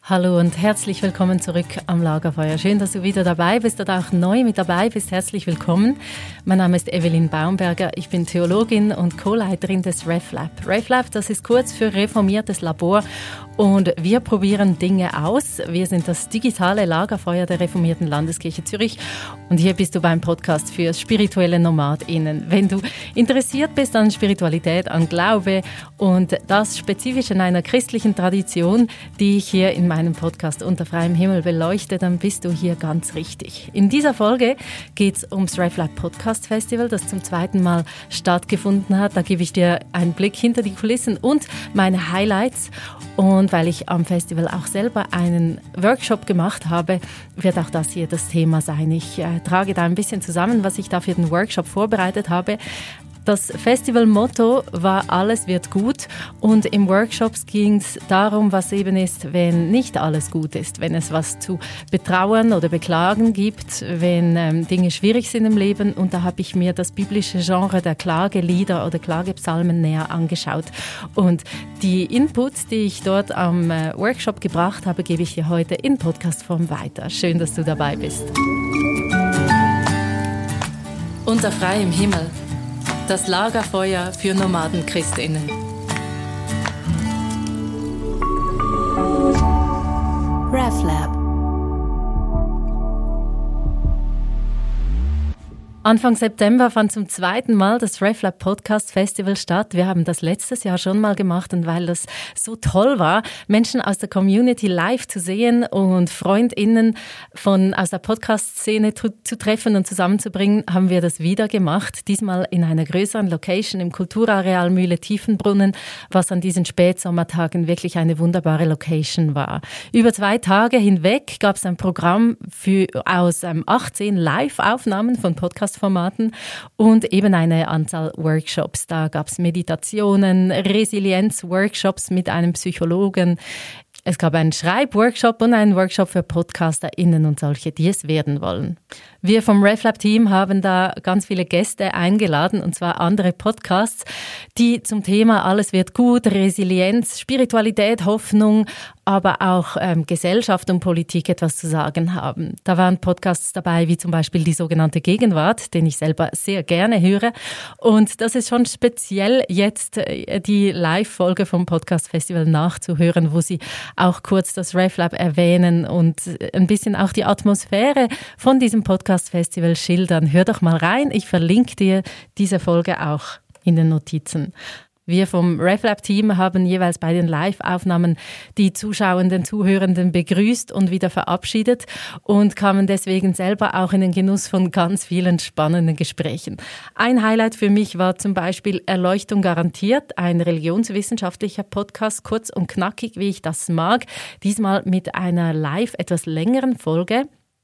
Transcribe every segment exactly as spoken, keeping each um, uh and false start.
Hallo und herzlich willkommen zurück am Lagerfeuer. Schön, dass du wieder dabei bist oder auch neu mit dabei bist. Herzlich willkommen. Mein Name ist Evelyn Baumberger. Ich bin Theologin und Co-Leiterin des RefLab. RefLab, das ist kurz für reformiertes Labor und wir probieren Dinge aus. Wir sind das digitale Lagerfeuer der reformierten Landeskirche Zürich und hier bist du beim Podcast für spirituelle NomadInnen. Wenn du interessiert bist an Spiritualität, an Glaube und das spezifisch in einer christlichen Tradition, die ich hier in meinem Podcast Unter freiem Himmel beleuchte, dann bist du hier ganz richtig. In dieser Folge geht es ums RefLab Podcast Festival, das zum zweiten Mal stattgefunden hat. Da gebe ich dir einen Blick hinter die Kulissen und meine Highlights. Und weil ich am Festival auch selber einen Workshop gemacht habe, wird auch das hier das Thema sein. Ich äh, trage da ein bisschen zusammen, was ich da für den Workshop vorbereitet habe. Das Festivalmotto war Alles wird gut und im Workshop ging es darum, was eben ist, wenn nicht alles gut ist, wenn es was zu betrauern oder beklagen gibt, wenn ähm, Dinge schwierig sind im Leben, und da habe ich mir das biblische Genre der Klagelieder oder Klagepsalmen näher angeschaut und die Inputs, die ich dort am äh, Workshop gebracht habe, gebe ich dir heute in Podcastform weiter. Schön, dass du dabei bist. Unter freiem Himmel. Das Lagerfeuer für Nomadenchristinnen. RefLab. Anfang September fand zum zweiten Mal das RefLab Podcast Festival statt. Wir haben das letztes Jahr schon mal gemacht und weil das so toll war, Menschen aus der Community live zu sehen und FreundInnen von, aus der Podcast-Szene zu, zu treffen und zusammenzubringen, haben wir das wieder gemacht. Diesmal in einer größeren Location im Kulturareal Mühle Tiefenbrunnen, was an diesen Spätsommertagen wirklich eine wunderbare Location war. Über zwei Tage hinweg gab es ein Programm für, aus ähm, achtzehn Live-Aufnahmen von Podcast Formaten und eben eine Anzahl Workshops. Da gab es Meditationen, Resilienz-Workshops mit einem Psychologen. Es gab einen Schreibworkshop und einen Workshop für PodcasterInnen und solche, die es werden wollen. Wir vom RefLab-Team haben da ganz viele Gäste eingeladen, und zwar andere Podcasts, die zum Thema Alles wird gut, Resilienz, Spiritualität, Hoffnung, aber auch ähm, Gesellschaft und Politik etwas zu sagen haben. Da waren Podcasts dabei, wie zum Beispiel die sogenannte Gegenwart, den ich selber sehr gerne höre. Und das ist schon speziell, jetzt äh, die Live-Folge vom Podcast-Festival nachzuhören, wo sie auch kurz das RefLab erwähnen und ein bisschen auch die Atmosphäre von diesem Podcast-Festival schildern. Hör doch mal rein, ich verlinke dir diese Folge auch in den Notizen. Wir vom RefLab-Team haben jeweils bei den Live-Aufnahmen die Zuschauenden, Zuhörenden begrüßt und wieder verabschiedet und kamen deswegen selber auch in den Genuss von ganz vielen spannenden Gesprächen. Ein Highlight für mich war zum Beispiel Erleuchtung garantiert, ein religionswissenschaftlicher Podcast, kurz und knackig, wie ich das mag, diesmal mit einer live etwas längeren Folge.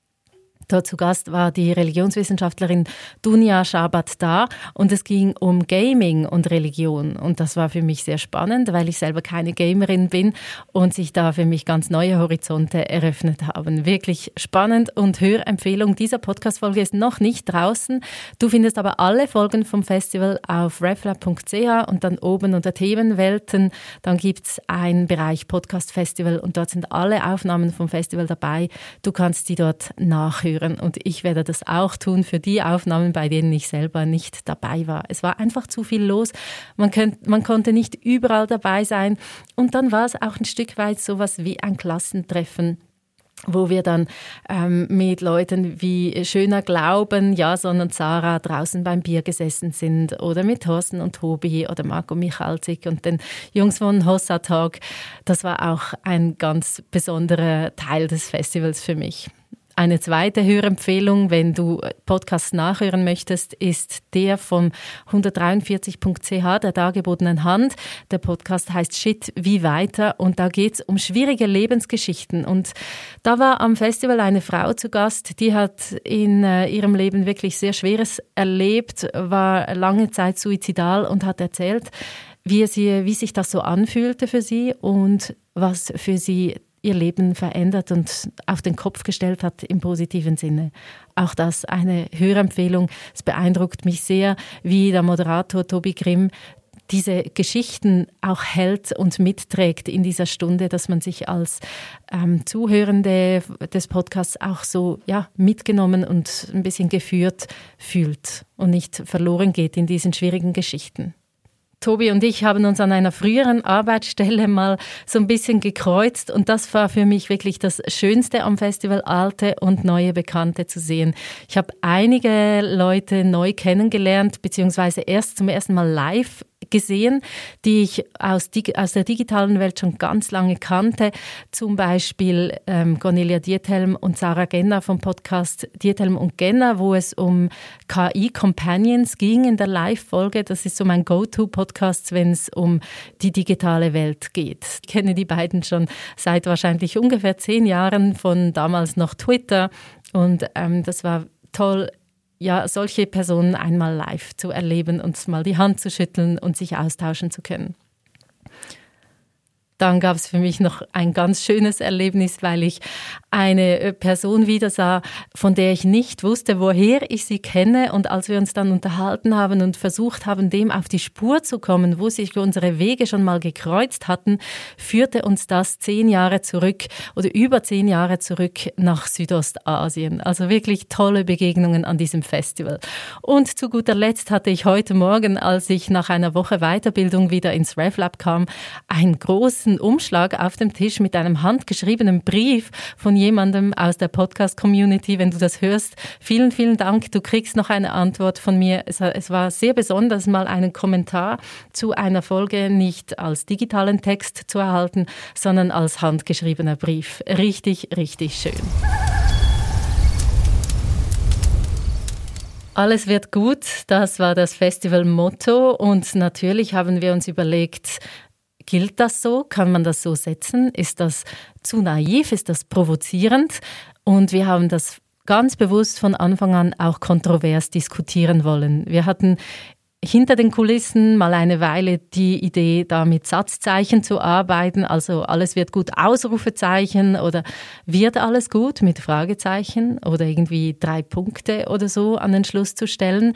Dort zu Gast war die Religionswissenschaftlerin Dunja Schabat-Dar und es ging um Gaming und Religion. Und das war für mich sehr spannend, weil ich selber keine Gamerin bin und sich da für mich ganz neue Horizonte eröffnet haben. Wirklich spannend und Hörempfehlung. Dieser Podcast-Folge ist noch nicht draußen. Du findest aber alle Folgen vom Festival auf reflab punkt c h und dann oben unter Themenwelten. Dann gibt es einen Bereich Podcast Festival und dort sind alle Aufnahmen vom Festival dabei. Du kannst die dort nachhören. Und ich werde das auch tun für die Aufnahmen, bei denen ich selber nicht dabei war. Es war einfach zu viel los. Man, könnt, man konnte nicht überall dabei sein. Und dann war es auch ein Stück weit sowas wie ein Klassentreffen, wo wir dann ähm, mit Leuten wie Schöner Glauben, Jason und Sarah draußen beim Bier gesessen sind oder mit Thorsten und Tobi oder Marco Michalzik und den Jungs von Hossa Talk. Das war auch ein ganz besonderer Teil des Festivals für mich. Eine zweite Hörempfehlung, wenn du Podcasts nachhören möchtest, ist der von hundertdreiundvierzig punkt c h, der dargebotenen Hand. Der Podcast heißt Shit, wie weiter? Und da geht es um schwierige Lebensgeschichten. Und da war am Festival eine Frau zu Gast, die hat in äh, ihrem Leben wirklich sehr Schweres erlebt, war lange Zeit suizidal und hat erzählt, wie, sie, wie sich das so anfühlte für sie und was für sie ihr Leben verändert und auf den Kopf gestellt hat im positiven Sinne. Auch das eine Hörempfehlung. Es beeindruckt mich sehr, wie der Moderator Tobi Grimm diese Geschichten auch hält und mitträgt in dieser Stunde, dass man sich als ähm, Zuhörende des Podcasts auch so ja, mitgenommen und ein bisschen geführt fühlt und nicht verloren geht in diesen schwierigen Geschichten. Tobi und ich haben uns an einer früheren Arbeitsstelle mal so ein bisschen gekreuzt und das war für mich wirklich das Schönste am Festival, alte und neue Bekannte zu sehen. Ich habe einige Leute neu kennengelernt, beziehungsweise erst zum ersten Mal live gesehen, die ich aus, aus der digitalen Welt schon ganz lange kannte. Zum Beispiel ähm, Cornelia Diethelm und Sarah Genner vom Podcast Diethelm und Genner, wo es um K I-Companions ging in der Live-Folge. Das ist so mein Go-To-Podcast, wenn es um die digitale Welt geht. Ich kenne die beiden schon seit wahrscheinlich ungefähr zehn Jahren, von damals noch Twitter. Und ähm, das war toll, ja, solche Personen einmal live zu erleben und mal die Hand zu schütteln und sich austauschen zu können. Dann gab es für mich noch ein ganz schönes Erlebnis, weil ich eine Person wiedersah, von der ich nicht wusste, woher ich sie kenne. Und als wir uns dann unterhalten haben und versucht haben, dem auf die Spur zu kommen, wo sich unsere Wege schon mal gekreuzt hatten, führte uns das zehn Jahre zurück oder über zehn Jahre zurück nach Südostasien. Also wirklich tolle Begegnungen an diesem Festival. Und zu guter Letzt hatte ich heute Morgen, als ich nach einer Woche Weiterbildung wieder ins RevLab kam, ein großes Umschlag auf dem Tisch mit einem handgeschriebenen Brief von jemandem aus der Podcast-Community. Wenn du das hörst, vielen, vielen Dank. Du kriegst noch eine Antwort von mir. Es, es war sehr besonders, mal einen Kommentar zu einer Folge nicht als digitalen Text zu erhalten, sondern als handgeschriebener Brief. Richtig, richtig schön. Alles wird gut, das war das Festival-Motto und natürlich haben wir uns überlegt, gilt das so? Kann man das so setzen? Ist das zu naiv? Ist das provozierend? Und wir haben das ganz bewusst von Anfang an auch kontrovers diskutieren wollen. Wir hatten hinter den Kulissen mal eine Weile die Idee, da mit Satzzeichen zu arbeiten, also alles wird gut, Ausrufezeichen oder wird alles gut mit Fragezeichen oder irgendwie drei Punkte oder so an den Schluss zu stellen.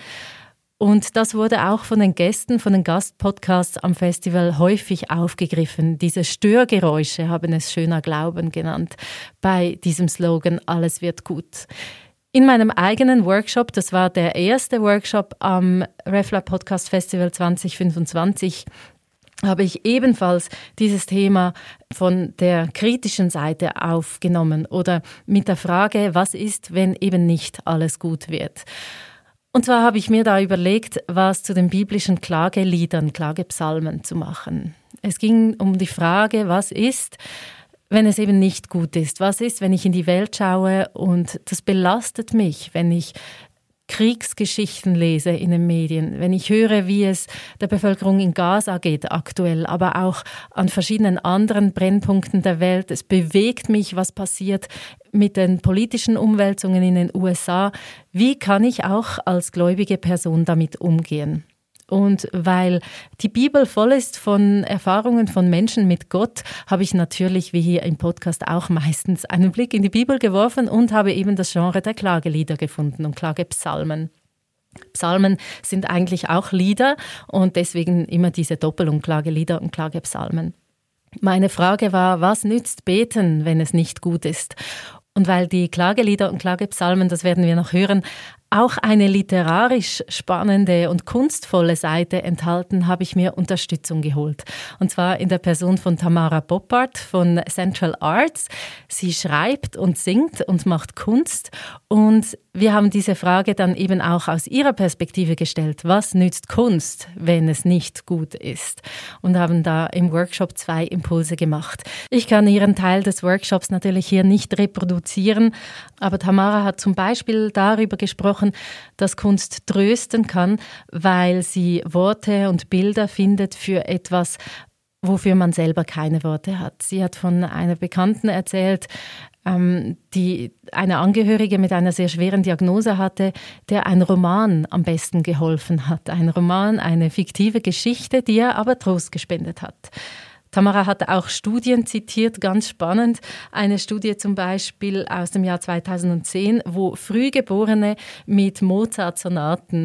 Und das wurde auch von den Gästen, von den Gastpodcasts am Festival häufig aufgegriffen. Diese Störgeräusche haben es schöner Glauben genannt bei diesem Slogan, alles wird gut. In meinem eigenen Workshop, das war der erste Workshop am RevLab Podcast Festival zwanzig fünfundzwanzig, habe ich ebenfalls dieses Thema von der kritischen Seite aufgenommen oder mit der Frage, was ist, wenn eben nicht alles gut wird? Und zwar habe ich mir da überlegt, was zu den biblischen Klageliedern, Klagepsalmen zu machen. Es ging um die Frage, was ist, wenn es eben nicht gut ist? Was ist, wenn ich in die Welt schaue und das belastet mich, wenn ich Kriegsgeschichten lese in den Medien, wenn ich höre, wie es der Bevölkerung in Gaza geht aktuell, aber auch an verschiedenen anderen Brennpunkten der Welt. Es bewegt mich, was passiert mit den politischen Umwälzungen in den U S A. Wie kann ich auch als gläubige Person damit umgehen? Und weil die Bibel voll ist von Erfahrungen von Menschen mit Gott, habe ich natürlich, wie hier im Podcast auch meistens, einen Blick in die Bibel geworfen und habe eben das Genre der Klagelieder gefunden und Klagepsalmen. Psalmen sind eigentlich auch Lieder und deswegen immer diese Doppelung Klagelieder und Klagepsalmen. Meine Frage war, was nützt Beten, wenn es nicht gut ist? Und weil die Klagelieder und Klagepsalmen, das werden wir noch hören, auch eine literarisch spannende und kunstvolle Seite enthalten, habe ich mir Unterstützung geholt. Und zwar in der Person von Tamara Boppard von Central Arts. Sie schreibt und singt und macht Kunst. Und wir haben diese Frage dann eben auch aus ihrer Perspektive gestellt. Was nützt Kunst, wenn es nicht gut ist? Und haben da im Workshop zwei Impulse gemacht. Ich kann ihren Teil des Workshops natürlich hier nicht reproduzieren, aber Tamara hat zum Beispiel darüber gesprochen, dass Kunst trösten kann, weil sie Worte und Bilder findet für etwas, wofür man selber keine Worte hat. Sie hat von einer Bekannten erzählt, ähm, die eine Angehörige mit einer sehr schweren Diagnose hatte, der ein Roman am besten geholfen hat. Ein Roman, eine fiktive Geschichte, die er aber Trost gespendet hat. Tamara hat auch Studien zitiert, ganz spannend. Eine Studie zum Beispiel aus dem Jahr zweitausendzehn, wo Frühgeborene mit Mozart-Sonaten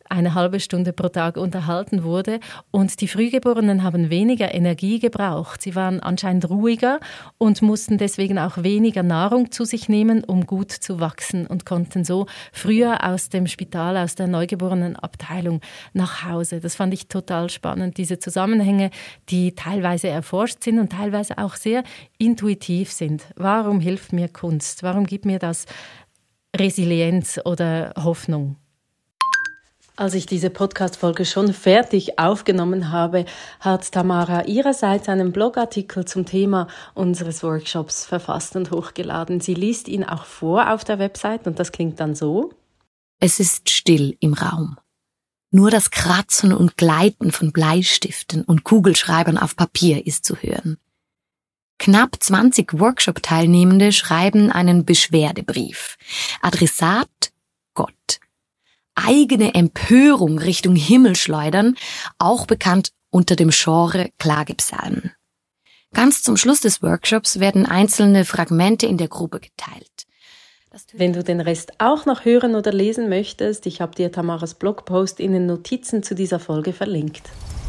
eine halbe Stunde pro Tag unterhalten wurde. Und die Frühgeborenen haben weniger Energie gebraucht. Sie waren anscheinend ruhiger und mussten deswegen auch weniger Nahrung zu sich nehmen, um gut zu wachsen und konnten so früher aus dem Spital, aus der Neugeborenenabteilung nach Hause. Das fand ich total spannend, diese Zusammenhänge, die teilweise erforscht sind und teilweise auch sehr intuitiv sind. Warum hilft mir Kunst? Warum gibt mir das Resilienz oder Hoffnung? Als ich diese Podcast-Folge schon fertig aufgenommen habe, hat Tamara ihrerseits einen Blogartikel zum Thema unseres Workshops verfasst und hochgeladen. Sie liest ihn auch vor auf der Website und das klingt dann so. Es ist still im Raum. Nur das Kratzen und Gleiten von Bleistiften und Kugelschreibern auf Papier ist zu hören. Knapp zwanzig Workshop-Teilnehmende schreiben einen Beschwerdebrief. Adressat Gott. Eigene Empörung Richtung Himmel schleudern, auch bekannt unter dem Genre Klagepsalmen. Ganz zum Schluss des Workshops werden einzelne Fragmente in der Gruppe geteilt. Wenn du den Rest auch noch hören oder lesen möchtest, ich habe dir Tamaras Blogpost in den Notizen zu dieser Folge verlinkt.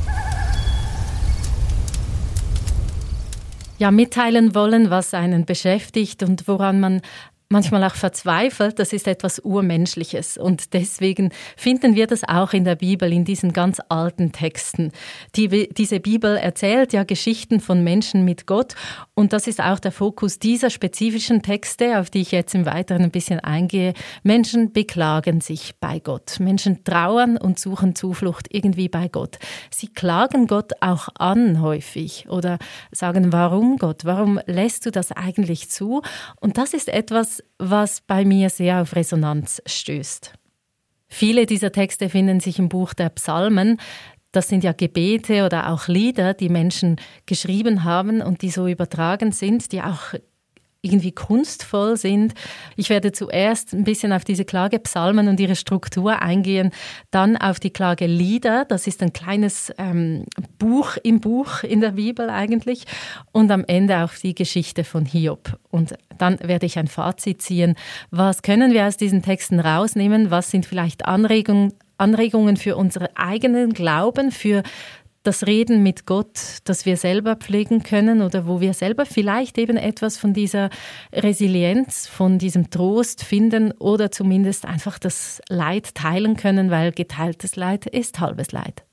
Ja, mitteilen wollen, was einen beschäftigt und woran man manchmal auch verzweifelt, das ist etwas Urmenschliches. Und deswegen finden wir das auch in der Bibel, in diesen ganz alten Texten. Die, diese Bibel erzählt ja Geschichten von Menschen mit Gott. Und das ist auch der Fokus dieser spezifischen Texte, auf die ich jetzt im Weiteren ein bisschen eingehe. Menschen beklagen sich bei Gott. Menschen trauern und suchen Zuflucht irgendwie bei Gott. Sie klagen Gott auch an häufig oder sagen, warum Gott? Warum lässt du das eigentlich zu? Und das ist etwas, was bei mir sehr auf Resonanz stößt. Viele dieser Texte finden sich im Buch der Psalmen. Das sind ja Gebete oder auch Lieder, die Menschen geschrieben haben und die so übertragen sind, die auch irgendwie kunstvoll sind. Ich werde zuerst ein bisschen auf diese Klagepsalmen und ihre Struktur eingehen, dann auf die Klagelieder, das ist ein kleines ähm, Buch im Buch in der Bibel eigentlich, und am Ende auf die Geschichte von Hiob. Und dann werde ich ein Fazit ziehen. Was können wir aus diesen Texten rausnehmen? Was sind vielleicht Anregungen, Anregungen für unseren eigenen Glauben, für das Reden mit Gott, das wir selber pflegen können oder wo wir selber vielleicht eben etwas von dieser Resilienz, von diesem Trost finden oder zumindest einfach das Leid teilen können, weil geteiltes Leid ist halbes Leid.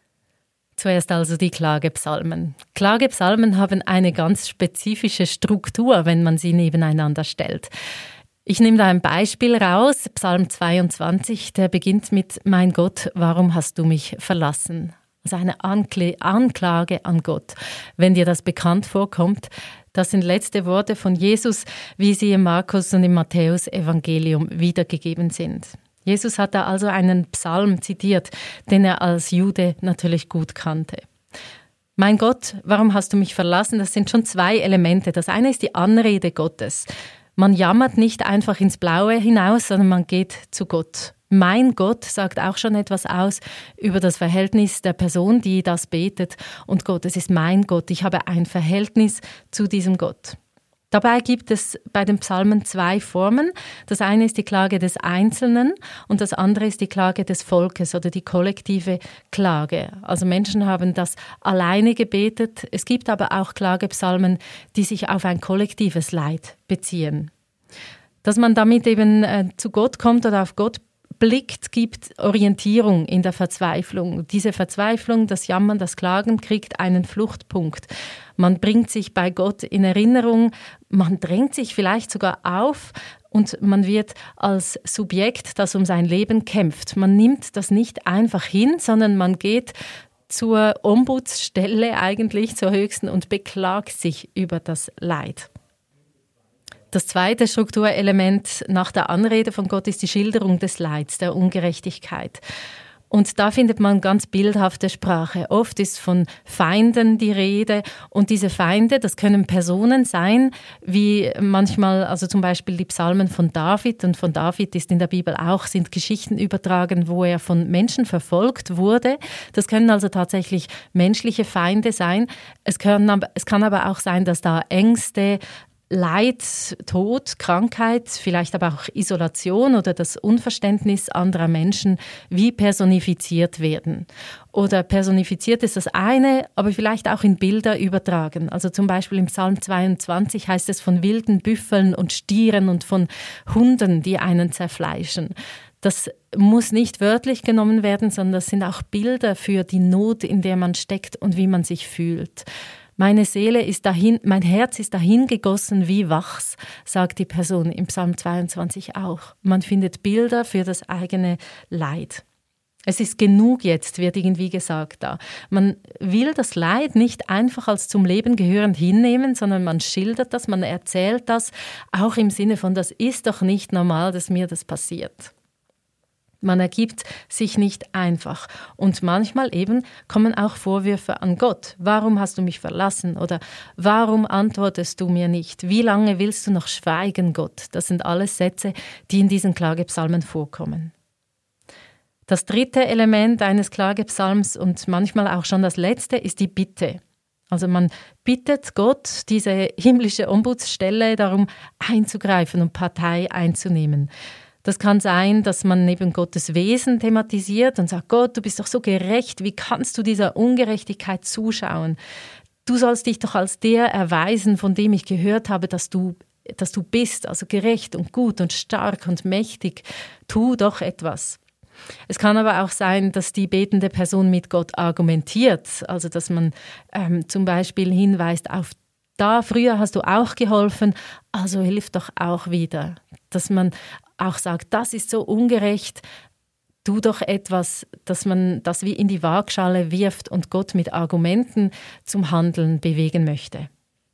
Zuerst also die Klagepsalmen. Klagepsalmen haben eine ganz spezifische Struktur, wenn man sie nebeneinander stellt. Ich nehme da ein Beispiel raus, Psalm zweiundzwanzig, der beginnt mit »Mein Gott, warum hast du mich verlassen?« Also eine Ankl- Anklage an Gott. Wenn dir das bekannt vorkommt, das sind letzte Worte von Jesus, wie sie im Markus und im Matthäus-Evangelium wiedergegeben sind. Jesus hat da also einen Psalm zitiert, den er als Jude natürlich gut kannte. Mein Gott, warum hast du mich verlassen? Das sind schon zwei Elemente. Das eine ist die Anrede Gottes. Man jammert nicht einfach ins Blaue hinaus, sondern man geht zu Gott. Mein Gott sagt auch schon etwas aus über das Verhältnis der Person, die das betet. Und Gott, es ist mein Gott. Ich habe ein Verhältnis zu diesem Gott. Dabei gibt es bei den Psalmen zwei Formen. Das eine ist die Klage des Einzelnen und das andere ist die Klage des Volkes oder die kollektive Klage. Also Menschen haben das alleine gebetet. Es gibt aber auch Klagepsalmen, die sich auf ein kollektives Leid beziehen. Dass man damit eben äh, zu Gott kommt oder auf Gott blickt, gibt Orientierung in der Verzweiflung. Diese Verzweiflung, das Jammern, das Klagen kriegt einen Fluchtpunkt. Man bringt sich bei Gott in Erinnerung, man drängt sich vielleicht sogar auf und man wird als Subjekt, das um sein Leben kämpft. Man nimmt das nicht einfach hin, sondern man geht zur Ombudsstelle eigentlich, zur höchsten, und beklagt sich über das Leid. Das zweite Strukturelement nach der Anrede von Gott ist die Schilderung des Leids, der Ungerechtigkeit. Und da findet man ganz bildhafte Sprache. Oft ist von Feinden die Rede und diese Feinde, das können Personen sein, wie manchmal, also zum Beispiel die Psalmen von David, und von David ist in der Bibel auch, sind Geschichten übertragen, wo er von Menschen verfolgt wurde. Das können also tatsächlich menschliche Feinde sein. Es kann aber, es kann aber auch sein, dass da Ängste, Leid, Tod, Krankheit, vielleicht aber auch Isolation oder das Unverständnis anderer Menschen wie personifiziert werden. Oder personifiziert ist das eine, aber vielleicht auch in Bilder übertragen. Also zum Beispiel im Psalm zweiundzwanzig heißt es von wilden Büffeln und Stieren und von Hunden, die einen zerfleischen. Das muss nicht wörtlich genommen werden, sondern das sind auch Bilder für die Not, in der man steckt und wie man sich fühlt. Meine Seele ist dahin, mein Herz ist dahin gegossen wie Wachs, sagt die Person im Psalm zweiundzwanzig auch. Man findet Bilder für das eigene Leid. Es ist genug jetzt, wird irgendwie gesagt da. Man will das Leid nicht einfach als zum Leben gehörend hinnehmen, sondern man schildert das, man erzählt das, auch im Sinne von, das ist doch nicht normal, dass mir das passiert. Man ergibt sich nicht einfach. Und manchmal eben kommen auch Vorwürfe an Gott. Warum hast du mich verlassen? Oder warum antwortest du mir nicht? Wie lange willst du noch schweigen, Gott? Das sind alles Sätze, die in diesen Klagepsalmen vorkommen. Das dritte Element eines Klagepsalms und manchmal auch schon das letzte ist die Bitte. Also man bittet Gott, diese himmlische Ombudsstelle, darum einzugreifen und Partei einzunehmen. Das kann sein, dass man neben Gottes Wesen thematisiert und sagt, Gott, du bist doch so gerecht, wie kannst du dieser Ungerechtigkeit zuschauen? Du sollst dich doch als der erweisen, von dem ich gehört habe, dass du, dass du bist, also gerecht und gut und stark und mächtig. Tu doch etwas. Es kann aber auch sein, dass die betende Person mit Gott argumentiert, also dass man ähm, zum Beispiel hinweist auf da, früher hast du auch geholfen, also hilf doch auch wieder. Dass man auch sagt, das ist so ungerecht, tu doch etwas, dass man das wie in die Waagschale wirft und Gott mit Argumenten zum Handeln bewegen möchte.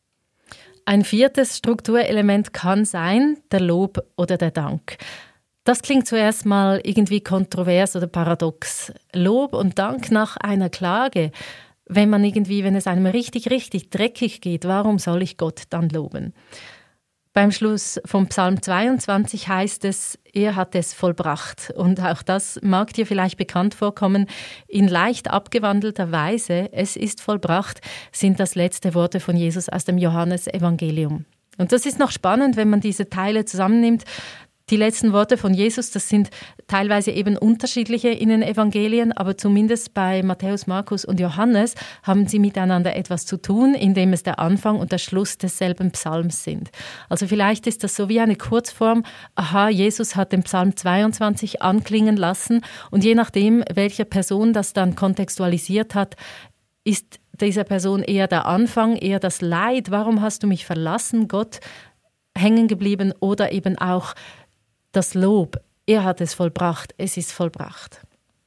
Ein viertes Strukturelement kann sein der Lob oder der Dank. Das klingt zuerst mal irgendwie kontrovers oder paradox. Lob und Dank nach einer Klage. Wenn man irgendwie, wenn es einem richtig, richtig dreckig geht, warum soll ich Gott dann loben? Beim Schluss vom Psalm zweiundzwanzig heißt es, er hat es vollbracht. Und auch das mag dir vielleicht bekannt vorkommen. In leicht abgewandelter Weise, es ist vollbracht, sind das letzte Worte von Jesus aus dem Johannesevangelium. Und das ist noch spannend, wenn man diese Teile zusammennimmt. Die letzten Worte von Jesus, das sind teilweise eben unterschiedliche in den Evangelien, aber zumindest bei Matthäus, Markus und Johannes haben sie miteinander etwas zu tun, indem es der Anfang und der Schluss desselben Psalms sind. Also vielleicht ist das so wie eine Kurzform, aha, Jesus hat den Psalm zweiundzwanzig anklingen lassen und je nachdem, welche Person das dann kontextualisiert hat, ist dieser Person eher der Anfang, eher das Leid, warum hast du mich verlassen, Gott, hängen geblieben oder eben auch das Lob, er hat es vollbracht, es ist vollbracht.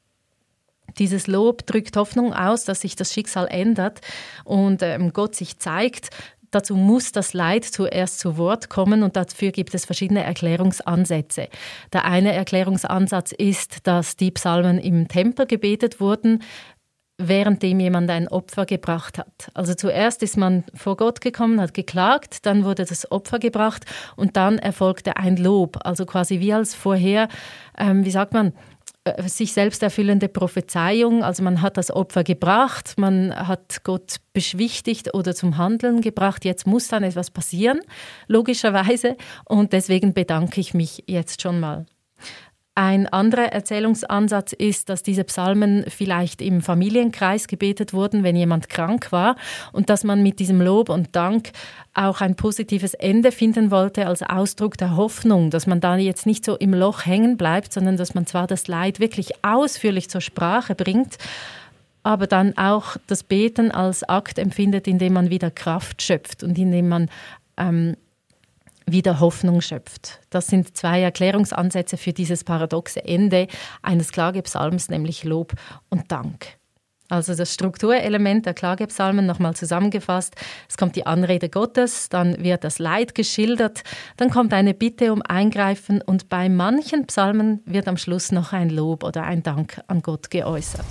Dieses Lob drückt Hoffnung aus, dass sich das Schicksal ändert und ähm, Gott sich zeigt. Dazu muss das Leid zuerst zu Wort kommen und dafür gibt es verschiedene Erklärungsansätze. Der eine Erklärungsansatz ist, dass die Psalmen im Tempel gebetet wurden, währenddem jemand ein Opfer gebracht hat. Also zuerst ist man vor Gott gekommen, hat geklagt, dann wurde das Opfer gebracht und dann erfolgte ein Lob. Also quasi wie als vorher, ähm, wie sagt man, äh, sich selbst erfüllende Prophezeiung. Also man hat das Opfer gebracht, man hat Gott beschwichtigt oder zum Handeln gebracht. Jetzt muss dann etwas passieren, logischerweise. Und deswegen bedanke ich mich jetzt schon mal. Ein anderer Erzählungsansatz ist, dass diese Psalmen vielleicht im Familienkreis gebetet wurden, wenn jemand krank war und dass man mit diesem Lob und Dank auch ein positives Ende finden wollte als Ausdruck der Hoffnung, dass man da jetzt nicht so im Loch hängen bleibt, sondern dass man zwar das Leid wirklich ausführlich zur Sprache bringt, aber dann auch das Beten als Akt empfindet, in dem man wieder Kraft schöpft und in dem man ähm, wieder Hoffnung schöpft. Das sind zwei Erklärungsansätze für dieses paradoxe Ende eines Klagepsalms, nämlich Lob und Dank. Also das Strukturelement der Klagepsalmen nochmal zusammengefasst. Es kommt die Anrede Gottes, dann wird das Leid geschildert, dann kommt eine Bitte um Eingreifen und bei manchen Psalmen wird am Schluss noch ein Lob oder ein Dank an Gott geäußert.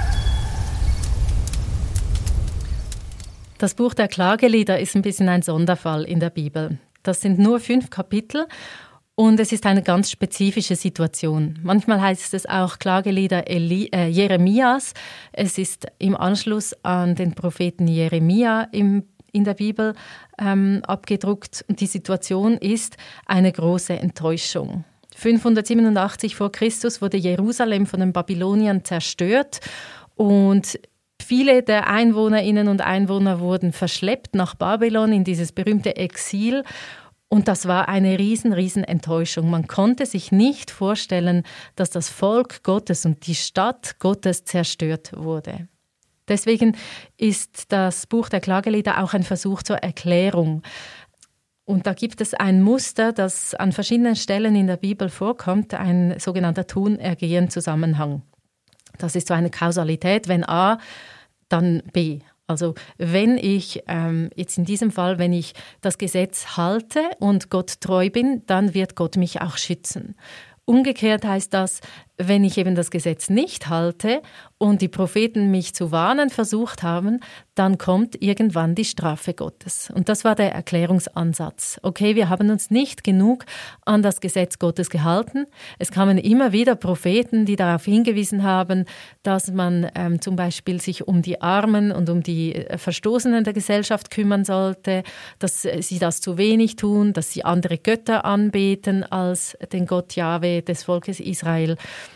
Das Buch der Klagelieder ist ein bisschen ein Sonderfall in der Bibel. Das sind nur fünf Kapitel und es ist eine ganz spezifische Situation. Manchmal heißt es auch Klagelieder Eli, äh, Jeremias. Es ist im Anschluss an den Propheten Jeremia im, in der Bibel ähm, abgedruckt. Und die Situation ist eine große Enttäuschung. fünfhundertsiebenundachtzig vor Christus wurde Jerusalem von den Babyloniern zerstört und viele der Einwohnerinnen und Einwohner wurden verschleppt nach Babylon in dieses berühmte Exil. Und das war eine riesen, riesen Enttäuschung. Man konnte sich nicht vorstellen, dass das Volk Gottes und die Stadt Gottes zerstört wurde. Deswegen ist das Buch der Klagelieder auch ein Versuch zur Erklärung. Und da gibt es ein Muster, das an verschiedenen Stellen in der Bibel vorkommt, ein sogenannter Tun-Ergehen-Zusammenhang. Das ist so eine Kausalität, wenn A, dann B. Also wenn ich, ähm, jetzt in diesem Fall, wenn ich das Gesetz halte und Gott treu bin, dann wird Gott mich auch schützen. Umgekehrt heißt das, wenn ich eben das Gesetz nicht halte und die Propheten mich zu warnen versucht haben, dann kommt irgendwann die Strafe Gottes. Und das war der Erklärungsansatz. Okay, wir haben uns nicht genug an das Gesetz Gottes gehalten. Es kamen immer wieder Propheten, die darauf hingewiesen haben, dass man ähm, zum Beispiel sich um die Armen und um die äh, Verstoßenen der Gesellschaft kümmern sollte, dass äh, sie das zu wenig tun, dass sie andere Götter anbeten als den Gott Jahwe des Volkes Israel.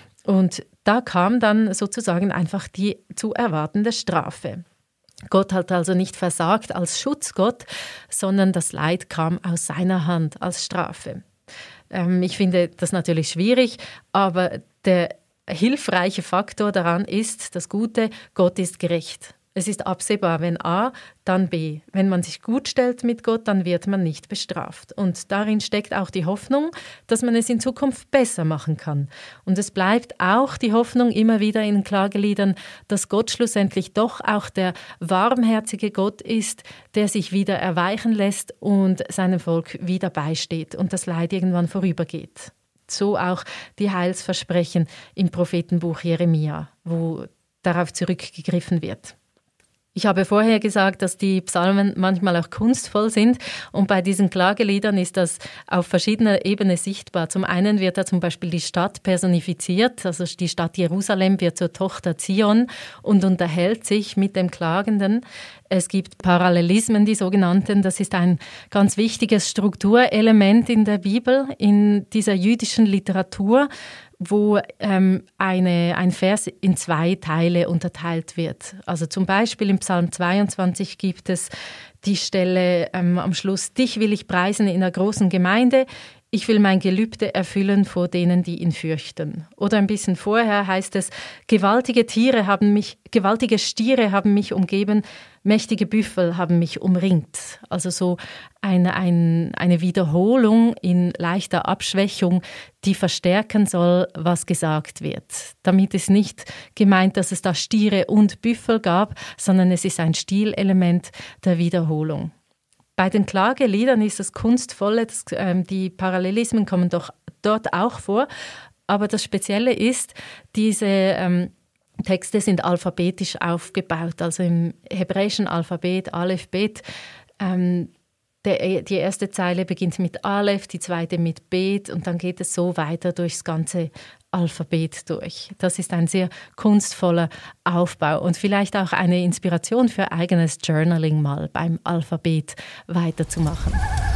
Und da kam dann sozusagen einfach die zu erwartende Strafe. Gott hat also nicht versagt als Schutzgott, sondern das Leid kam aus seiner Hand als Strafe. Ähm, ich finde das natürlich schwierig, aber der hilfreiche Faktor daran ist das Gute, Gott ist gerecht. Es ist absehbar, wenn A, dann B. Wenn man sich gut stellt mit Gott, dann wird man nicht bestraft. Und darin steckt auch die Hoffnung, dass man es in Zukunft besser machen kann. Und es bleibt auch die Hoffnung immer wieder in den Klageliedern, dass Gott schlussendlich doch auch der warmherzige Gott ist, der sich wieder erweichen lässt und seinem Volk wieder beisteht und das Leid irgendwann vorübergeht. So auch die Heilsversprechen im Prophetenbuch Jeremia, wo darauf zurückgegriffen wird. Ich habe vorher gesagt, dass die Psalmen manchmal auch kunstvoll sind und bei diesen Klageliedern ist das auf verschiedener Ebene sichtbar. Zum einen wird da zum Beispiel die Stadt personifiziert, also die Stadt Jerusalem wird zur Tochter Zion und unterhält sich mit dem Klagenden. Es gibt Parallelismen, die sogenannten, das ist ein ganz wichtiges Strukturelement in der Bibel, in dieser jüdischen Literatur, wo ähm, eine, ein Vers in zwei Teile unterteilt wird. Also zum Beispiel im Psalm zweiundzwanzig gibt es die Stelle ähm, am Schluss, dich will ich preisen in der großen Gemeinde, ich will mein Gelübde erfüllen vor denen, die ihn fürchten. Oder ein bisschen vorher heißt es, gewaltige Tiere haben mich, gewaltige Stiere haben mich umgeben, mächtige Büffel haben mich umringt. Also so eine, ein, eine Wiederholung in leichter Abschwächung, die verstärken soll, was gesagt wird. Damit ist nicht gemeint, dass es da Stiere und Büffel gab, sondern es ist ein Stilelement der Wiederholung. Bei den Klageliedern ist das Kunstvolle, das, ähm, die Parallelismen kommen doch dort auch vor, aber das Spezielle ist, diese ähm, Texte sind alphabetisch aufgebaut, also im hebräischen Alphabet, Aleph, Bet. Ähm, der, die erste Zeile beginnt mit Aleph, die zweite mit Bet und dann geht es so weiter durchs ganze Alphabet durch. Das ist ein sehr kunstvoller Aufbau und vielleicht auch eine Inspiration für eigenes Journaling mal beim Alphabet weiterzumachen.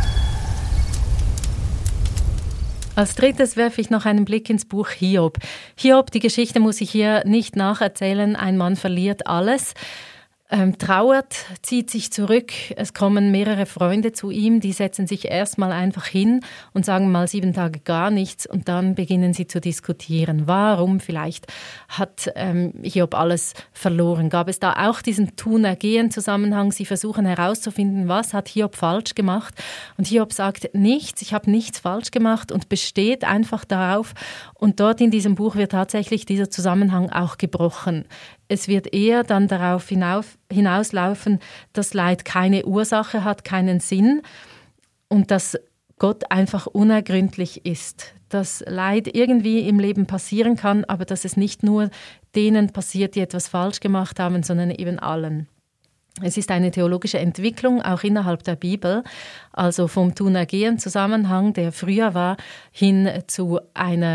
Als drittes werfe ich noch einen Blick ins Buch Hiob. Hiob, die Geschichte muss ich hier nicht nacherzählen. Ein Mann verliert alles. Ähm, trauert, zieht sich zurück. Es kommen mehrere Freunde zu ihm, die setzen sich erstmal einfach hin und sagen mal sieben Tage gar nichts und dann beginnen sie zu diskutieren. Warum vielleicht hat ähm, Hiob alles verloren? Gab es da auch diesen Tun-Ergehen-Zusammenhang? Sie versuchen herauszufinden, was hat Hiob falsch gemacht? Und Hiob sagt nichts, ich habe nichts falsch gemacht und besteht einfach darauf. Und dort in diesem Buch wird tatsächlich dieser Zusammenhang auch gebrochen. Es wird eher dann darauf hinauf, hinauslaufen, dass Leid keine Ursache hat, keinen Sinn und dass Gott einfach unergründlich ist. Dass Leid irgendwie im Leben passieren kann, aber dass es nicht nur denen passiert, die etwas falsch gemacht haben, sondern eben allen. Es ist eine theologische Entwicklung, auch innerhalb der Bibel, also vom Tun-Ergehen-Zusammenhang, der früher war, hin zu einer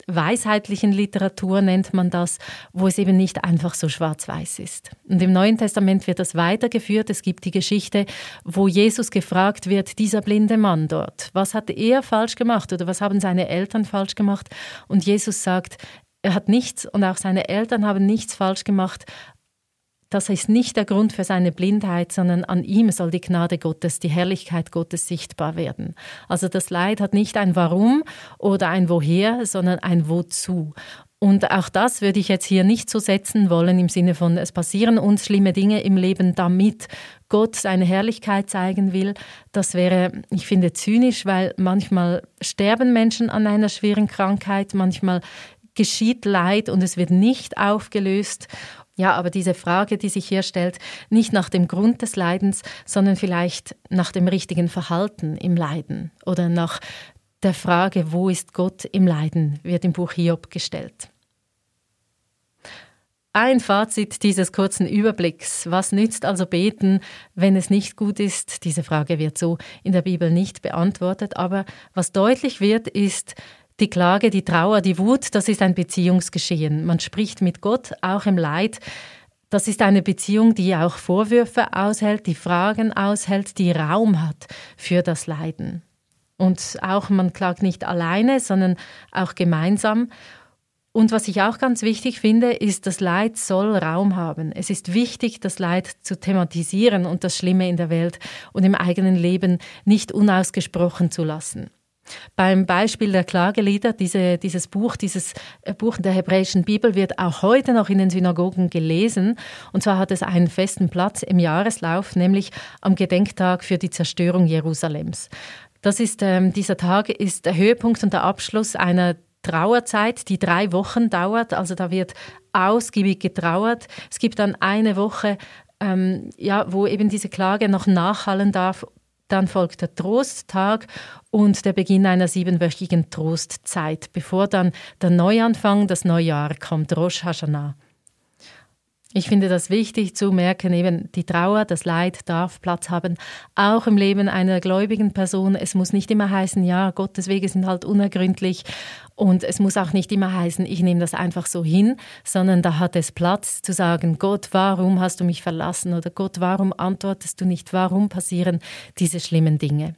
weisheitlichen Literatur nennt man das, wo es eben nicht einfach so schwarz-weiß ist. Und im Neuen Testament wird das weitergeführt. Es gibt die Geschichte, wo Jesus gefragt wird, dieser blinde Mann dort, was hat er falsch gemacht oder was haben seine Eltern falsch gemacht? Und Jesus sagt, er hat nichts und auch seine Eltern haben nichts falsch gemacht. Das ist nicht der Grund für seine Blindheit, sondern an ihm soll die Gnade Gottes, die Herrlichkeit Gottes sichtbar werden. Also das Leid hat nicht ein Warum oder ein Woher, sondern ein Wozu. Und auch das würde ich jetzt hier nicht so setzen wollen im Sinne von, es passieren uns schlimme Dinge im Leben, damit Gott seine Herrlichkeit zeigen will. Das wäre, ich finde, zynisch, weil manchmal sterben Menschen an einer schweren Krankheit, manchmal geschieht Leid und es wird nicht aufgelöst. Ja, aber diese Frage, die sich hier stellt, nicht nach dem Grund des Leidens, sondern vielleicht nach dem richtigen Verhalten im Leiden oder nach der Frage, wo ist Gott im Leiden, wird im Buch Hiob gestellt. Ein Fazit dieses kurzen Überblicks. Was nützt also beten, wenn es nicht gut ist? Diese Frage wird so in der Bibel nicht beantwortet, aber was deutlich wird, ist, die Klage, die Trauer, die Wut, das ist ein Beziehungsgeschehen. Man spricht mit Gott, auch im Leid. Das ist eine Beziehung, die auch Vorwürfe aushält, die Fragen aushält, die Raum hat für das Leiden. Und auch man klagt nicht alleine, sondern auch gemeinsam. Und was ich auch ganz wichtig finde, ist, das Leid soll Raum haben. Es ist wichtig, das Leid zu thematisieren und das Schlimme in der Welt und im eigenen Leben nicht unausgesprochen zu lassen. Beim Beispiel der Klagelieder, diese, dieses Buch, dieses Buch der hebräischen Bibel wird auch heute noch in den Synagogen gelesen. Und zwar hat es einen festen Platz im Jahreslauf, nämlich am Gedenktag für die Zerstörung Jerusalems. Das ist, ähm, dieser Tag ist der Höhepunkt und der Abschluss einer Trauerzeit, die drei Wochen dauert. Also da wird ausgiebig getrauert. Es gibt dann eine Woche, ähm, ja, wo eben diese Klage noch nachhallen darf. Dann folgt der Trosttag und der Beginn einer siebenwöchigen Trostzeit, bevor dann der Neuanfang, das Neujahr kommt, Rosh Hashanah. Ich finde das wichtig zu merken, eben die Trauer, das Leid darf Platz haben, auch im Leben einer gläubigen Person. Es muss nicht immer heißen, ja, Gottes Wege sind halt unergründlich und es muss auch nicht immer heißen, ich nehme das einfach so hin, sondern da hat es Platz zu sagen, Gott, warum hast du mich verlassen oder Gott, warum antwortest du nicht, warum passieren diese schlimmen Dinge?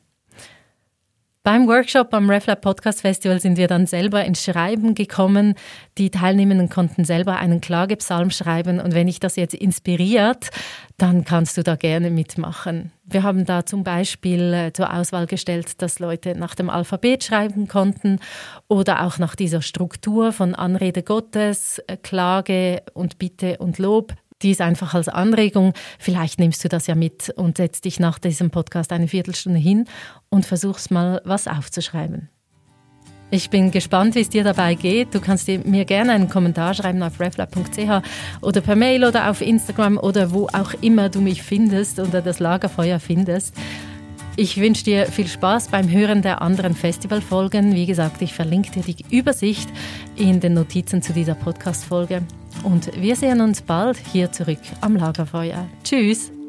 Beim Workshop am RefLab Podcast Festival sind wir dann selber ins Schreiben gekommen. Die Teilnehmenden konnten selber einen Klagepsalm schreiben und wenn dich das jetzt inspiriert, dann kannst du da gerne mitmachen. Wir haben da zum Beispiel äh, zur Auswahl gestellt, dass Leute nach dem Alphabet schreiben konnten oder auch nach dieser Struktur von Anrede Gottes, äh, Klage und Bitte und Lob. Dies einfach als Anregung. Vielleicht nimmst du das ja mit und setzt dich nach diesem Podcast eine Viertelstunde hin und versuchst mal was aufzuschreiben. Ich bin gespannt, wie es dir dabei geht. Du kannst mir gerne einen Kommentar schreiben auf reflab punkt c h oder per Mail oder auf Instagram oder wo auch immer du mich findest oder das Lagerfeuer findest. Ich wünsche dir viel Spaß beim Hören der anderen Festivalfolgen. Wie gesagt, ich verlinke dir die Übersicht in den Notizen zu dieser Podcast-Folge. Und wir sehen uns bald hier zurück am Lagerfeuer. Tschüss!